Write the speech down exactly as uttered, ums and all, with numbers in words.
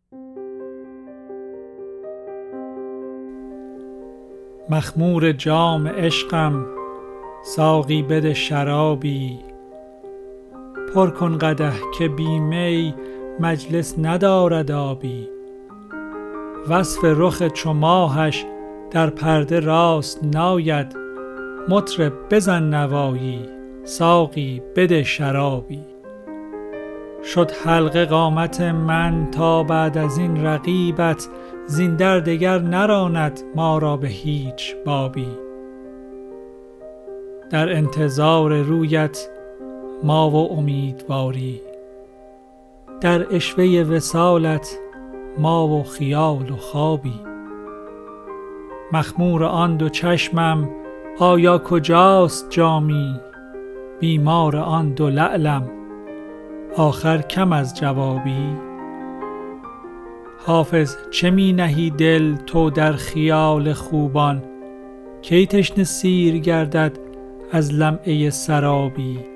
مخمور جام عشقم، ساقی بده شرابی. پر کن قدح که بی می مجلس ندارد آبی. وصف رخ چو ماهش در پرده راست ناید. مطرب بزن نوایی، ساقی بده شرابی. شد حلقه قامت من تا بعد از این رقیبت، زین در دگر نراند ما را به هیچ بابی. در انتظار رویت ما و امیدواری، در عشوه وصالت ما و خیال و خوابی. مخمور آن دو چشمم آیا کجاست جامی؟ بیمار آن دو لعلم آخر کم از جوابی. حافظ چه می نهی دل تو در خیال خوبان؟ کی تشنه سیر گردد از لمعه سرابی.